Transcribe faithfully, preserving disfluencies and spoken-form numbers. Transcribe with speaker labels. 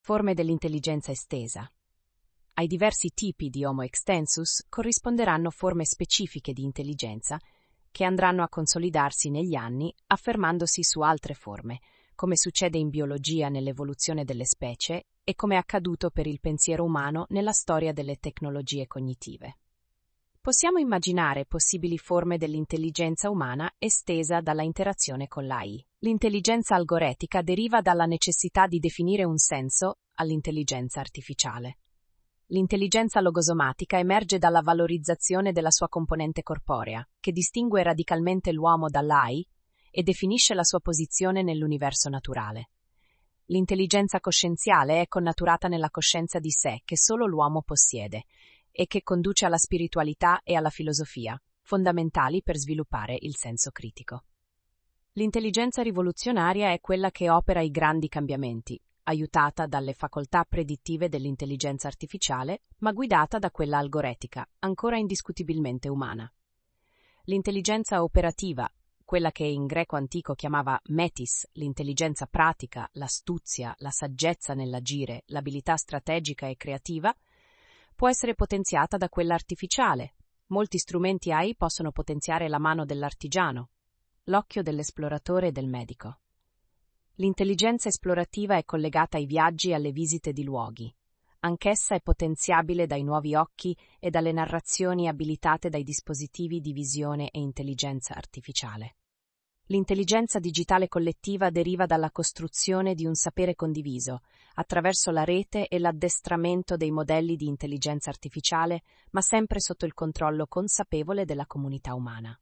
Speaker 1: Forme dell'intelligenza estesa. Ai diversi tipi di Homo extensus corrisponderanno forme specifiche di intelligenza che andranno a consolidarsi negli anni affermandosi su altre forme, come succede in biologia nell'evoluzione delle specie e come è accaduto per il pensiero umano nella storia delle tecnologie cognitive. Possiamo immaginare possibili forme dell'intelligenza umana estesa dalla interazione con l'A I. L'intelligenza algoretica deriva dalla necessità di definire un senso all'intelligenza artificiale. L'intelligenza logosomatica emerge dalla valorizzazione della sua componente corporea, che distingue radicalmente l'uomo dall'A I e definisce la sua posizione nell'universo naturale. L'intelligenza coscienziale è connaturata nella coscienza di sé che solo l'uomo possiede e che conduce alla spiritualità e alla filosofia, fondamentali per sviluppare il senso critico. L'intelligenza rivoluzionaria è quella che opera i grandi cambiamenti, aiutata dalle facoltà predittive dell'intelligenza artificiale, ma guidata da quella algoretica, ancora indiscutibilmente umana. L'intelligenza operativa, quella che in greco antico chiamava metis, l'intelligenza pratica, l'astuzia, la saggezza nell'agire, l'abilità strategica e creativa, può essere potenziata da quella artificiale. Molti strumenti A I possono potenziare la mano dell'artigiano, l'occhio dell'esploratore e del medico. L'intelligenza esplorativa è collegata ai viaggi e alle visite di luoghi. Anch'essa è potenziabile dai nuovi occhi e dalle narrazioni abilitate dai dispositivi di visione e intelligenza artificiale. L'intelligenza digitale collettiva deriva dalla costruzione di un sapere condiviso, attraverso la rete e l'addestramento dei modelli di intelligenza artificiale, ma sempre sotto il controllo consapevole della comunità umana.